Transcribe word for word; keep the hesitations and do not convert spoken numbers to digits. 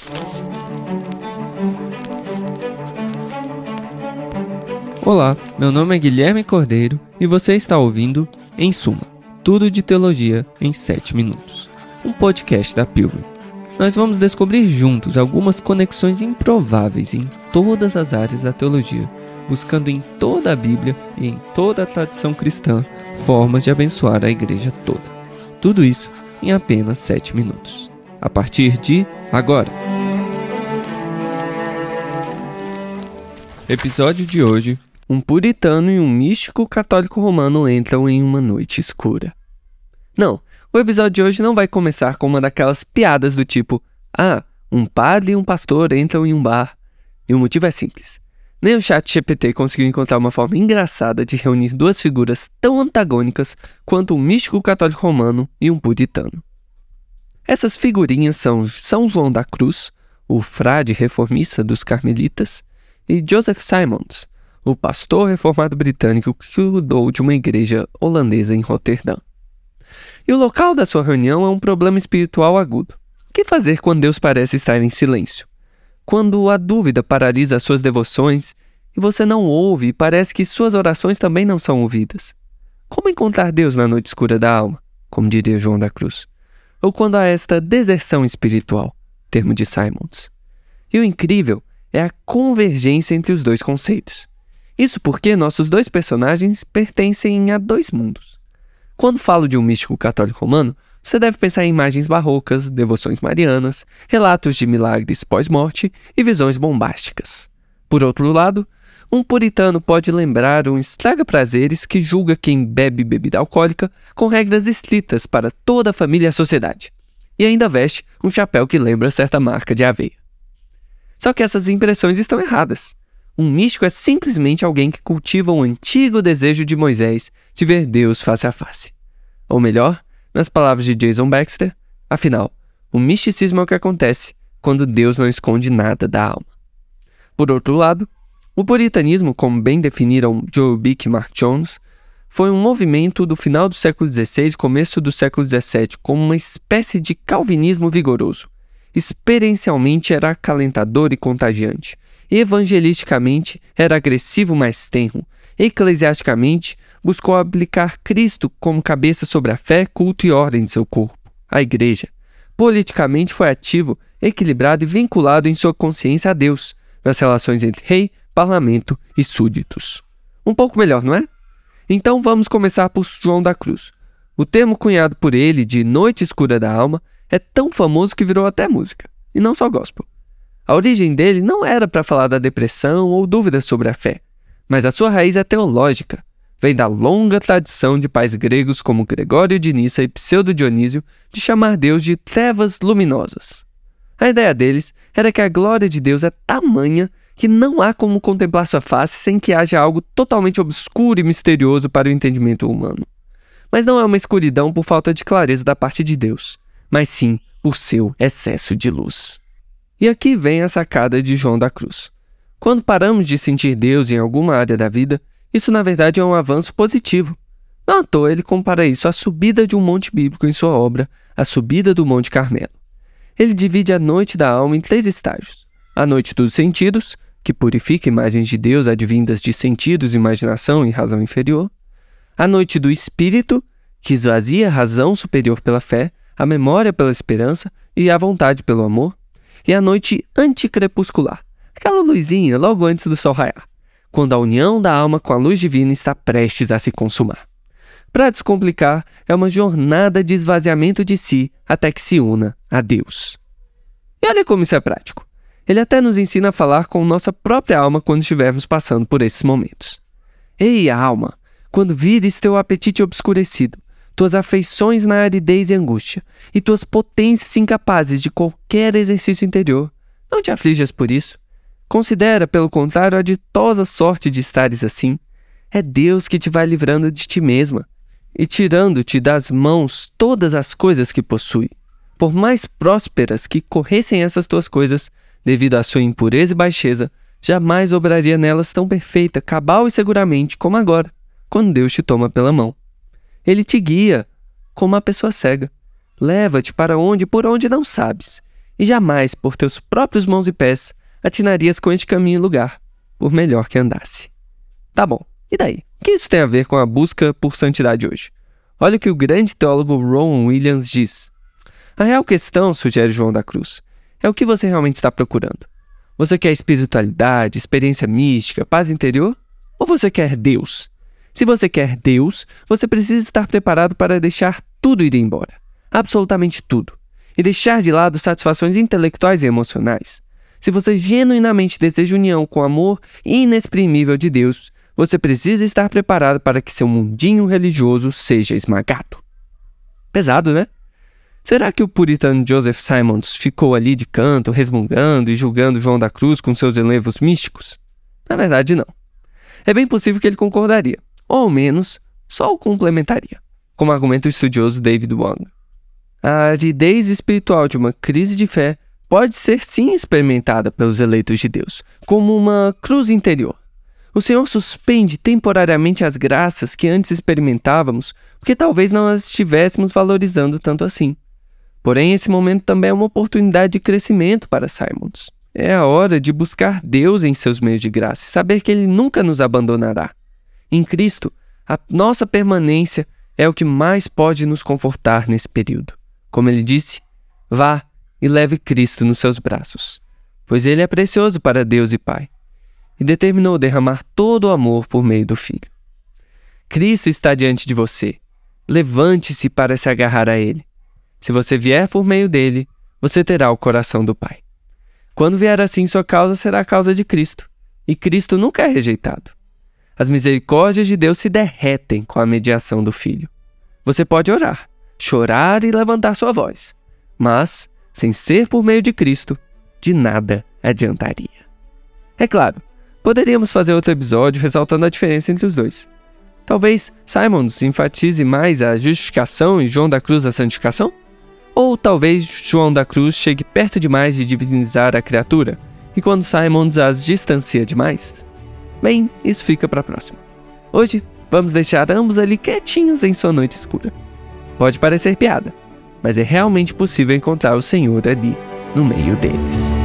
Olá, meu nome é Guilherme Cordeiro e você está ouvindo Em Suma, tudo de teologia em sete minutos, um podcast da Pilgrim. Nós vamos descobrir juntos algumas conexões improváveis em todas as áreas da teologia, buscando em toda a Bíblia e em toda a tradição cristã formas de abençoar a igreja toda. Tudo isso em apenas sete minutos. A partir de agora. Episódio de hoje: um puritano e um místico católico romano entram em uma noite escura. Não, o episódio de hoje não vai começar com uma daquelas piadas do tipo: ah, um padre e um pastor entram em um bar. E o motivo é simples. Nem o chat G P T conseguiu encontrar uma forma engraçada de reunir duas figuras tão antagônicas quanto um místico católico romano e um puritano. Essas figurinhas são São João da Cruz, o frade reformista dos carmelitas, e Joseph Simons, o pastor reformado britânico que cuidou de uma igreja holandesa em Roterdã. E o local da sua reunião é um problema espiritual agudo. O que fazer quando Deus parece estar em silêncio? Quando a dúvida paralisa as suas devoções e você não ouve e parece que suas orações também não são ouvidas? Como encontrar Deus na noite escura da alma, como diria João da Cruz? Ou quando há esta deserção espiritual, termo de Simons? E o incrível é a convergência entre os dois conceitos. Isso porque nossos dois personagens pertencem a dois mundos. Quando falo de um místico católico romano, você deve pensar em imagens barrocas, devoções marianas, relatos de milagres pós-morte e visões bombásticas. Por outro lado, um puritano pode lembrar um estraga-prazeres que julga quem bebe bebida alcoólica com regras estritas para toda a família e a sociedade, e ainda veste um chapéu que lembra certa marca de aveia. Só que essas impressões estão erradas. Um místico é simplesmente alguém que cultiva um antigo desejo de Moisés de ver Deus face a face. Ou melhor, nas palavras de Jason Baxter, afinal, o misticismo é o que acontece quando Deus não esconde nada da alma. Por outro lado, o puritanismo, como bem definiram Joel Bick e Mark Jones, foi um movimento do final do século dezesseis e começo do século dezessete como uma espécie de calvinismo vigoroso. Experiencialmente era acalentador e contagiante. Evangelisticamente era agressivo, mas tenro. Eclesiasticamente buscou aplicar Cristo como cabeça sobre a fé, culto e ordem de seu corpo, a igreja. Politicamente foi ativo, equilibrado e vinculado em sua consciência a Deus, nas relações entre rei, parlamento e súditos. Um pouco melhor, não é? Então vamos começar por João da Cruz. O termo cunhado por ele de noite escura da alma é tão famoso que virou até música, e não só gospel. A origem dele não era para falar da depressão ou dúvidas sobre a fé, mas a sua raiz é teológica. Vem da longa tradição de pais gregos como Gregório de Nissa e Pseudo-Dionísio de chamar Deus de trevas luminosas. A ideia deles era que a glória de Deus é tamanha que não há como contemplar sua face sem que haja algo totalmente obscuro e misterioso para o entendimento humano. Mas não é uma escuridão por falta de clareza da parte de Deus, mas sim por seu excesso de luz. E aqui vem a sacada de João da Cruz. Quando paramos de sentir Deus em alguma área da vida, isso na verdade é um avanço positivo. Não à toa ele compara isso à subida de um monte bíblico em sua obra, A Subida do Monte Carmelo. Ele divide a noite da alma em três estágios. A noite dos sentidos, que purifica imagens de Deus advindas de sentidos, imaginação e razão inferior. A noite do espírito, que esvazia a razão superior pela fé, a memória pela esperança e a vontade pelo amor. E a noite anticrepuscular, aquela luzinha logo antes do sol raiar, quando a união da alma com a luz divina está prestes a se consumar. Para descomplicar, é uma jornada de esvaziamento de si até que se una a Deus. E olha como isso é prático. Ele até nos ensina a falar com nossa própria alma quando estivermos passando por esses momentos. Ei, alma, quando vires teu apetite obscurecido, tuas afeições na aridez e angústia, e tuas potências incapazes de qualquer exercício interior, não te aflijas por isso. Considera, pelo contrário, a ditosa sorte de estares assim. É Deus que te vai livrando de ti mesma, e tirando-te das mãos todas as coisas que possui. Por mais prósperas que corressem essas tuas coisas, devido à sua impureza e baixeza, jamais obraria nelas tão perfeita, cabal e seguramente como agora, quando Deus te toma pela mão. Ele te guia como uma pessoa cega. Leva-te para onde e por onde não sabes. e jamais, por teus próprios mãos e pés, atinarias com este caminho e lugar, por melhor que andasse. Tá bom, e daí? O que isso tem a ver com a busca por santidade hoje? Olha o que o grande teólogo Rowan Williams diz. A real questão, sugere João da Cruz, é o que você realmente está procurando. Você quer espiritualidade, experiência mística, paz interior? Ou você quer Deus? Se você quer Deus, você precisa estar preparado para deixar tudo ir embora. Absolutamente tudo. E deixar de lado satisfações intelectuais e emocionais. Se você genuinamente deseja união com o amor inexprimível de Deus, você precisa estar preparado para que seu mundinho religioso seja esmagado. Pesado, né? Será que o puritano Joseph Simons ficou ali de canto, resmungando e julgando João da Cruz com seus enlevos místicos? Na verdade, não. É bem possível que ele concordaria, ou ao menos, só o complementaria, como argumenta o estudioso David Wang. A aridez espiritual de uma crise de fé pode ser sim experimentada pelos eleitos de Deus, como uma cruz interior. O Senhor suspende temporariamente as graças que antes experimentávamos, porque talvez não as estivéssemos valorizando tanto assim. Porém, esse momento também é uma oportunidade de crescimento para Simons. É a hora de buscar Deus em seus meios de graça e saber que Ele nunca nos abandonará. Em Cristo, a nossa permanência é o que mais pode nos confortar nesse período. Como Ele disse, vá e leve Cristo nos seus braços, pois Ele é precioso para Deus e Pai, e determinou derramar todo o amor por meio do Filho. Cristo está diante de você. Levante-se para se agarrar a Ele. Se você vier por meio dele, você terá o coração do Pai. Quando vier assim, sua causa será a causa de Cristo, e Cristo nunca é rejeitado. As misericórdias de Deus se derretem com a mediação do Filho. Você pode orar, chorar e levantar sua voz, mas, sem ser por meio de Cristo, de nada adiantaria. É claro, poderíamos fazer outro episódio ressaltando a diferença entre os dois. Talvez Simons enfatize mais a justificação e João da Cruz a santificação? Ou talvez João da Cruz chegue perto demais de divinizar a criatura, e quando Simons as distancia demais? Bem, isso fica para a próxima. Hoje, vamos deixar ambos ali quietinhos em sua noite escura. Pode parecer piada, mas é realmente possível encontrar o Senhor ali, no meio deles.